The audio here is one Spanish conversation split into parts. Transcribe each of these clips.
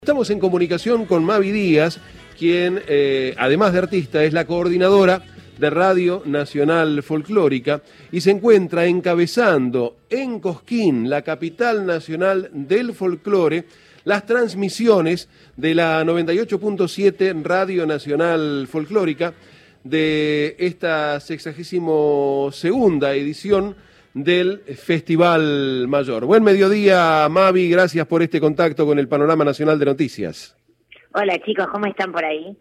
Estamos en comunicación con Mavi Díaz, quien, además de artista, es la coordinadora de Radio Nacional Folclórica y se encuentra encabezando en Cosquín, la capital nacional del folclore, las transmisiones de la 98.7 Radio Nacional Folclórica de esta 62ª edición del Festival Mayor. Buen mediodía, Mavi, gracias por este contacto con el Panorama Nacional de Noticias. Hola chicos, ¿cómo están por ahí?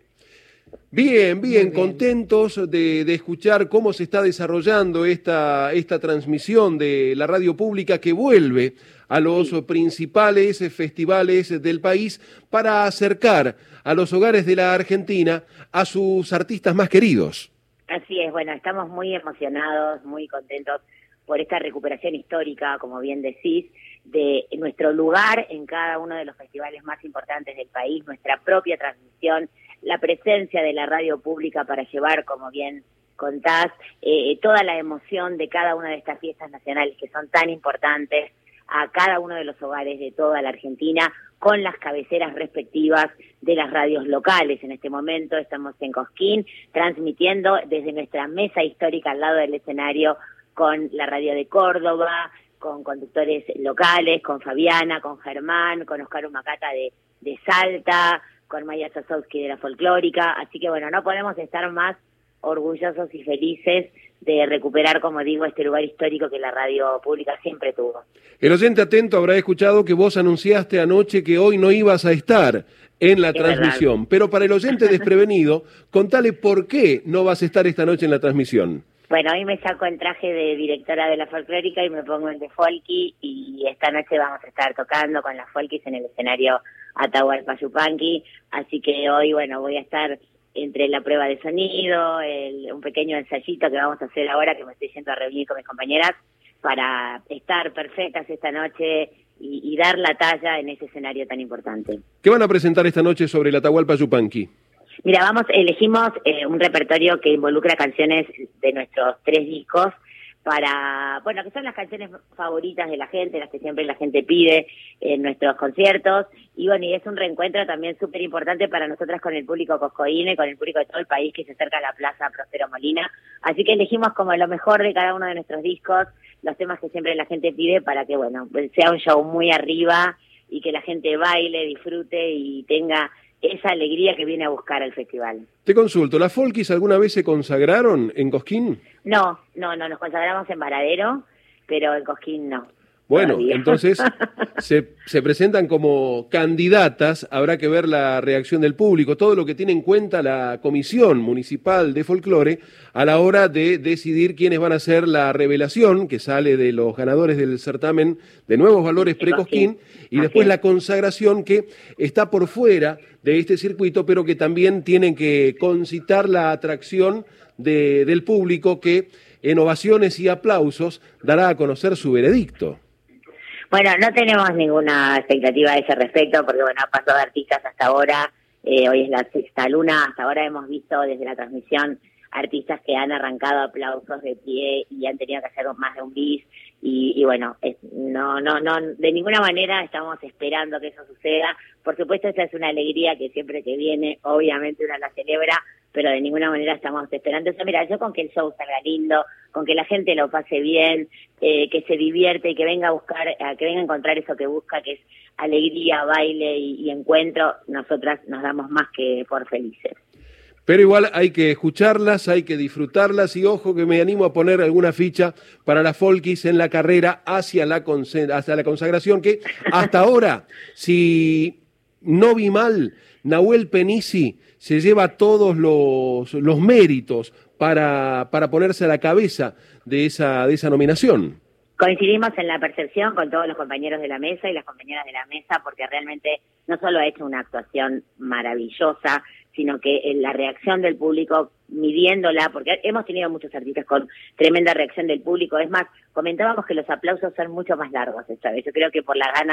Bien, contentos de escuchar cómo se está desarrollando esta transmisión de la radio pública que vuelve a los principales festivales del país para acercar a los hogares de la Argentina a sus artistas más queridos. Así es, bueno, estamos muy emocionados, muy contentos por esta recuperación histórica, como bien decís, de nuestro lugar en cada uno de los festivales más importantes del país, nuestra propia transmisión, la presencia de la radio pública para llevar, como bien contás, toda la emoción de cada una de estas fiestas nacionales que son tan importantes a cada uno de los hogares de toda la Argentina, con las cabeceras respectivas de las radios locales. En este momento estamos en Cosquín, transmitiendo desde nuestra mesa histórica al lado del escenario, con la radio de Córdoba, con conductores locales, con Fabiana, con Germán, con Oscar Humacata de Salta, con Maya Sosowski de la Folclórica. Así que bueno, no podemos estar más orgullosos y felices de recuperar, como digo, este lugar histórico que la radio pública siempre tuvo. El oyente atento habrá escuchado que vos anunciaste anoche que hoy no ibas a estar en la transmisión, pero para el oyente desprevenido, contale por qué no vas a estar esta noche en la transmisión. Bueno, hoy me saco el traje de directora de la Folclórica y me pongo el de Folky, y esta noche vamos a estar tocando con las Folkys en el escenario Atahualpa Yupanqui, así que hoy, bueno, voy a estar entre la prueba de sonido, un pequeño ensayito que vamos a hacer ahora, que me estoy yendo a reunir con mis compañeras, para estar perfectas esta noche y dar la talla en ese escenario tan importante. ¿Qué van a presentar esta noche sobre el Atahualpa Yupanqui? Mira, elegimos un repertorio que involucra canciones de nuestros 3 discos para, bueno, que son las canciones favoritas de la gente, las que siempre la gente pide en nuestros conciertos, y bueno, y es un reencuentro también súper importante para nosotras con el público coscoíno y con el público de todo el país que se acerca a la Plaza Próspero Molina, así que elegimos como lo mejor de cada uno de nuestros discos, los temas que siempre la gente pide para que, bueno, sea un show muy arriba y que la gente baile, disfrute y tenga esa alegría que viene a buscar al festival. Te consulto, ¿las Folkys alguna vez se consagraron en Cosquín? No, nos consagramos en Varadero, pero en Cosquín no. Bueno, todavía. Entonces se presentan como candidatas, habrá que ver la reacción del público, todo lo que tiene en cuenta la Comisión Municipal de Folclore a la hora de decidir quiénes van a ser la revelación que sale de los ganadores del certamen de Nuevos Valores Pre-Cosquín y después la consagración que está por fuera de este circuito, pero que también tienen que concitar la atracción del público que en ovaciones y aplausos dará a conocer su veredicto. Bueno, no tenemos ninguna expectativa a ese respecto, porque bueno, ha pasado de artistas hasta ahora, hoy es la 6ª luna, hasta ahora hemos visto desde la transmisión artistas que han arrancado aplausos de pie y han tenido que hacer más de un bis, y bueno, no, de ninguna manera estamos esperando que eso suceda. Por supuesto, esa es una alegría que siempre que viene, obviamente uno la celebra, pero de ninguna manera estamos esperando eso. Mira, yo con que el show salga lindo, con que la gente lo pase bien, que se divierte y que venga a buscar, que venga a encontrar eso que busca, que es alegría, baile y encuentro, nosotras nos damos más que por felices. Pero igual hay que escucharlas, hay que disfrutarlas y ojo que me animo a poner alguna ficha para las Folkys en la carrera hacia la consagración, que hasta ahora, si no vi mal, Nahuel Penisi se lleva todos los méritos para ponerse a la cabeza de esa nominación. Coincidimos en la percepción con todos los compañeros de la mesa y las compañeras de la mesa, porque realmente no solo ha hecho una actuación maravillosa, sino que la reacción del público, midiéndola, porque hemos tenido muchos artistas con tremenda reacción del público. Es más, comentábamos que los aplausos son mucho más largos esta vez. Yo creo que por las ganas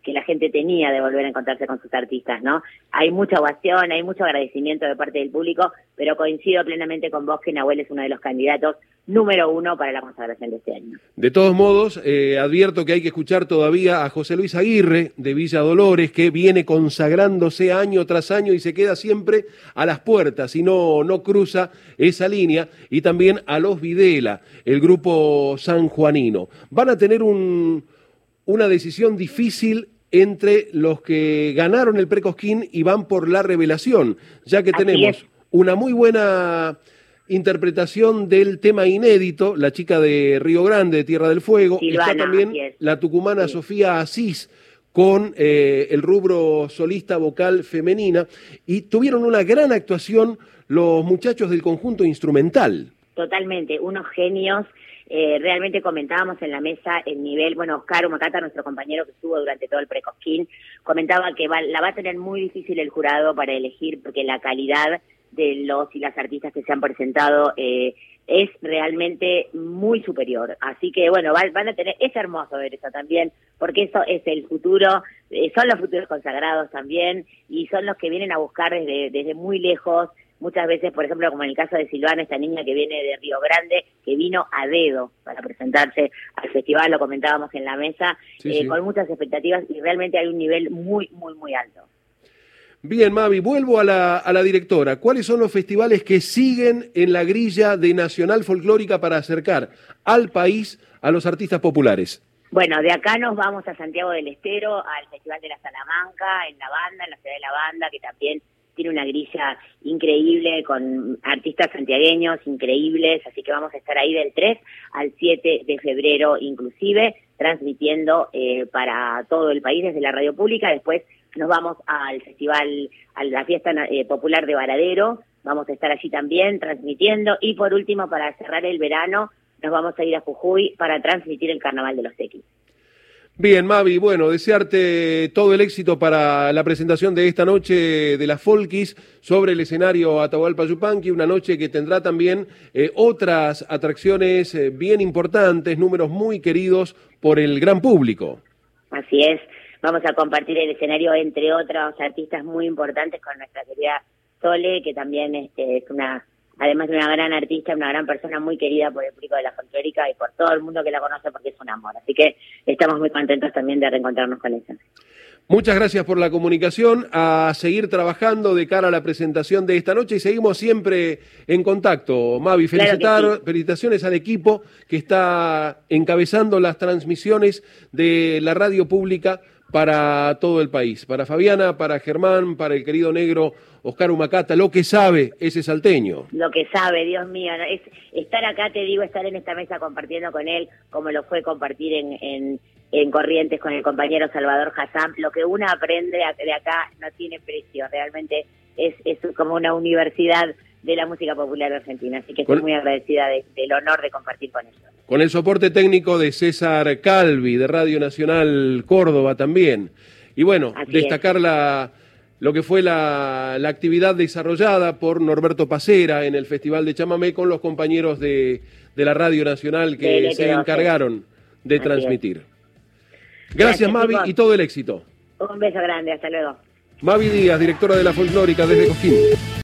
que la gente tenía de volver a encontrarse con sus artistas, ¿no? Hay mucha ovación, hay mucho agradecimiento de parte del público, pero coincido plenamente con vos que Nahuel es uno de los candidatos número 1 para la consagración de este año. De todos modos, advierto que hay que escuchar todavía a José Luis Aguirre de Villa Dolores, que viene consagrándose año tras año y se queda siempre a las puertas y no cruza esa línea, y también a los Videla, el grupo sanjuanino. Van a tener una decisión difícil entre los que ganaron el Precosquín y van por la revelación, ya que tenemos una muy buena interpretación del tema inédito, La chica de Río Grande, de Tierra del Fuego. Silvana, está también la tucumana Sofía Asís con el rubro solista vocal femenina, y tuvieron una gran actuación los muchachos del conjunto instrumental. Totalmente, unos genios. Realmente comentábamos en la mesa el nivel, bueno, Oscar Humacata, nuestro compañero que estuvo durante todo el Precosquín, comentaba que la va a tener muy difícil el jurado para elegir, porque la calidad de los y las artistas que se han presentado es realmente muy superior. Así que bueno, van a tener, es hermoso ver eso también, porque eso es el futuro, son los futuros consagrados también, y son los que vienen a buscar desde muy lejos. Muchas veces, por ejemplo, como en el caso de Silvana, esta niña que viene de Río Grande, que vino a dedo para presentarse al festival, lo comentábamos en la mesa, con muchas expectativas, y realmente hay un nivel muy, muy, muy alto. Bien, Mavi, vuelvo a la directora. ¿Cuáles son los festivales que siguen en la grilla de Nacional Folclórica para acercar al país a los artistas populares? Bueno, de acá nos vamos a Santiago del Estero, al Festival de la Salamanca, en la ciudad de la banda, que también tiene una grilla increíble con artistas santiagueños increíbles, así que vamos a estar ahí del 3 al 7 de febrero inclusive, transmitiendo para todo el país desde la radio pública. Después nos vamos al festival, a la fiesta popular de Varadero, vamos a estar allí también transmitiendo, y por último, para cerrar el verano, nos vamos a ir a Jujuy para transmitir el Carnaval de los Tequis. Bien, Mavi, bueno, desearte todo el éxito para la presentación de esta noche de las Folkis sobre el escenario Atahualpa Yupanqui, una noche que tendrá también otras atracciones bien importantes, números muy queridos por el gran público. Así es, vamos a compartir el escenario entre otros artistas muy importantes con nuestra querida Sole, que también es además de una gran artista, una gran persona muy querida por el público de la folclórica y por todo el mundo que la conoce, porque es un amor. Así que estamos muy contentos también de reencontrarnos con ella. Muchas gracias por la comunicación, a seguir trabajando de cara a la presentación de esta noche, y seguimos siempre en contacto. Mavi, felicitaciones al equipo que está encabezando las transmisiones de la radio pública para todo el país, para Fabiana, para Germán, para el querido negro Oscar Humacata, lo que sabe ese salteño. Lo que sabe, Dios mío, ¿no? Es estar acá, te digo, estar en esta mesa compartiendo con él, como lo fue compartir en Corrientes con el compañero Salvador Hassam. Lo que uno aprende de acá no tiene precio, realmente es como una universidad de la música popular argentina, así que estoy muy agradecida del honor de compartir con ellos. Con el soporte técnico de César Calvi, de Radio Nacional Córdoba también. Y bueno, destacar lo que fue la actividad desarrollada por Norberto Pacera en el Festival de Chamamé con los compañeros de la Radio Nacional que se encargaron de transmitir. Gracias, Mavi, chicos, y todo el éxito. Un beso grande, hasta luego. Mavi Díaz, directora de la Folclórica desde Cosquín.